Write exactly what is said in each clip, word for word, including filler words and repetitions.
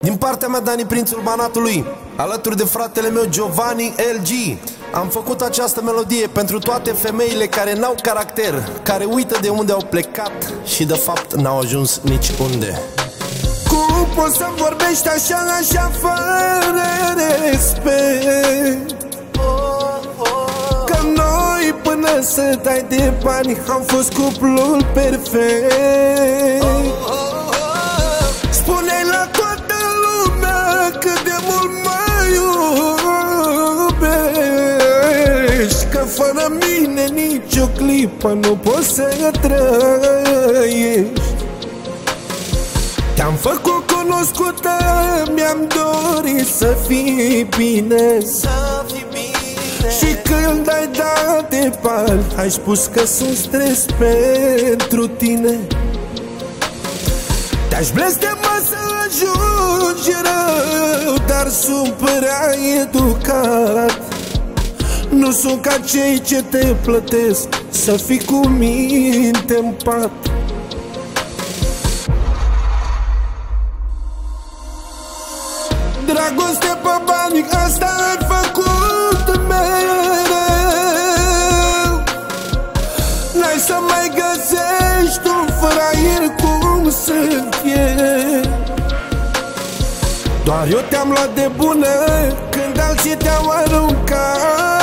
Din partea mea, Dani, prințul Banatului, alături de fratele meu Giovanni L G, am făcut această melodie pentru toate femeile care n-au caracter, care uită de unde au plecat și de fapt n-au ajuns niciunde. Cum poți să vorbești așa, așa fără respect? Că noi până să dai de bani am fost cuplul perfect. Spune-i la toată lumea cât de mult mă iubești, că fără mine nicio clipă nu poți să trăiești. Te-am făcut cunoscută, mi-am dorit să fii bine, să fii bine. Și când ai dat de bani, ai spus că sunt stres pentru tine. Te-aș blestema să ajungi rău, dar sunt prea educat. Nu sunt ca cei ce te plătesc să fii cu minte în pat. Dragoste pe bani, asta ai făcut mereu. N-ai să mai găsești un fraier cum sunt eu. Doar eu te-am luat de bună când alții te-au aruncat,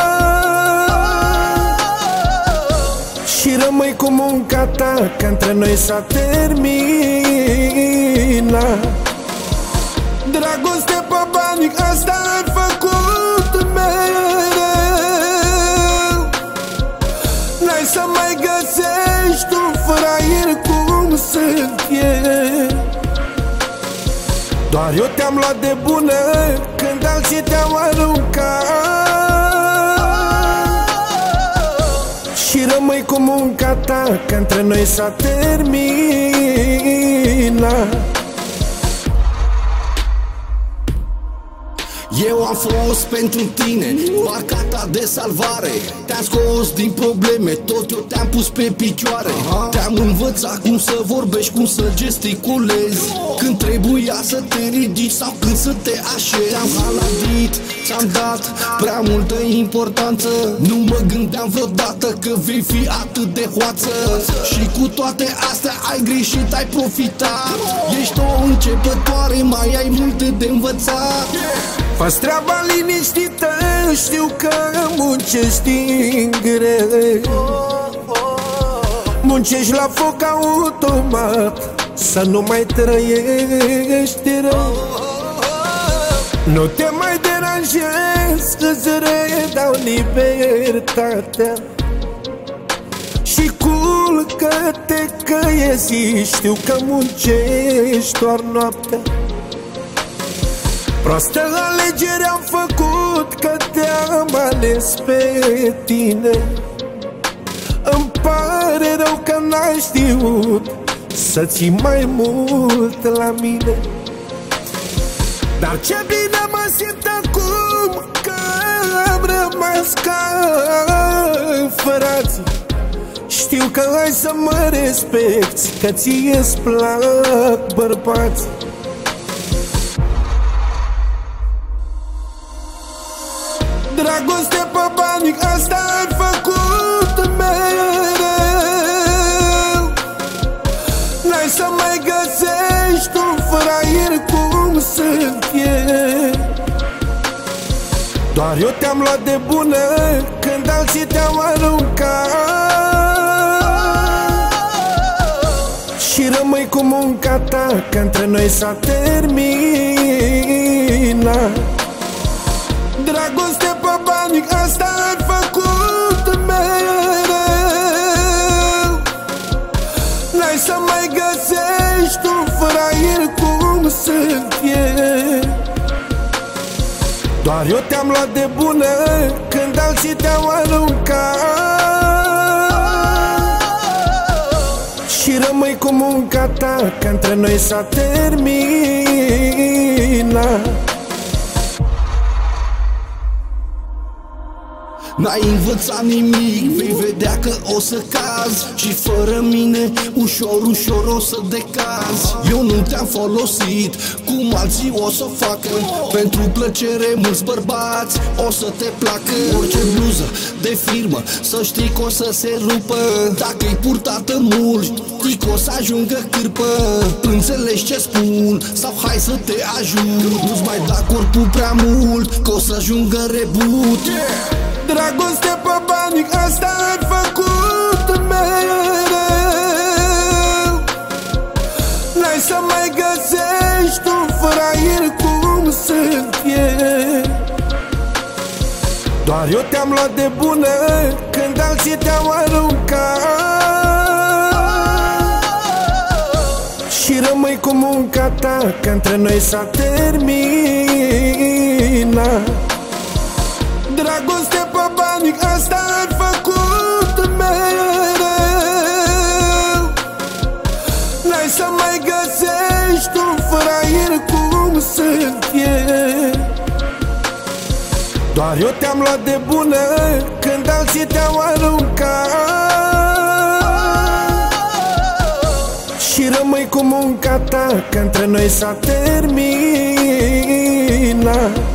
și rămâi cu munca ta, că între noi s-a terminat. Dragoste pe bani, asta ai făcut mereu. N-ai să mai găsești un fraier cum sunt eu. Doar eu te-am luat de bună când alții te-au aruncat, și rămâi cu munca ta, că între noi s-a terminat. Eu am fost pentru tine barca ta de salvare. Te-am scos din probleme, tot eu te-am pus pe picioare. Te-am învățat cum să vorbești, cum să gesticulezi, când trebuia să te ridici sau când să te așezi. Te-am haladit, ți-am dat prea multă importanță. Nu mă gândeam vreodată că vei fi atât de hoață. Și cu toate astea ai greșit, ai profitat. Ești o începătoare, mai ai multe de învățat. Fă-ți treaba liniștită, știu că muncești din greu. Muncești la foc automat, să nu mai trăiești rău. Nu te mai deranjezi, îți redau libertatea. Și culcă-te că e zi, știu că muncești doar noaptea. Prostă alegere am făcut, că te-am ales pe tine. Îmi pare rău că n-ai știut să ții mai mult la mine. Dar ce bine mă simt acum că am rămas ca frații. Știu că ai să mă respecti, că ție-ți plac bărbați. Dragoste pe bani, asta ai făcut mereu. N-ai să mai găsești un fraier cum sunt eu. Doar eu te-am luat de bună când alții te-au aruncat, și rămâi cu munca ta, că între noi s-a terminat. Dragoste pe bani, asta ai făcut mereu. N-ai să mai găsești un fraier cum sunt eu. Doar eu te-am luat de bună când alții te-au aruncat, și rămâi cu munca ta, că între noi s-a terminat. N-ai învățat nimic, vei vedea că o să cazi și fără mine ușor, ușor o să decazi. Eu nu te-am folosit cum alții o să facă. Pentru plăcere mulți bărbați o să te placă. Orice bluză de firmă să știi că o să se rupă. Dacă-i purtată mult, știi că o să ajungă cârpă. Înțelegi ce spun? Sau hai să te ajut. Nu-ți mai da corpul prea mult, că o să ajungă rebut. Dragoste pe bani, asta ai făcut mereu. N-ai să mai găsești un fraier cum sunt eu. Doar eu te-am luat de bună când alții te-au aruncat. Și rămâi cu munca ta, că între noi s-a terminat. Dragoste pe bani, asta ai făcut mereu. N-ai să mai găsești un fraier cum sunt eu. Doar eu te-am luat de bună când alții te-au aruncat. Și rămâi cu munca ta, că între noi s-a terminat.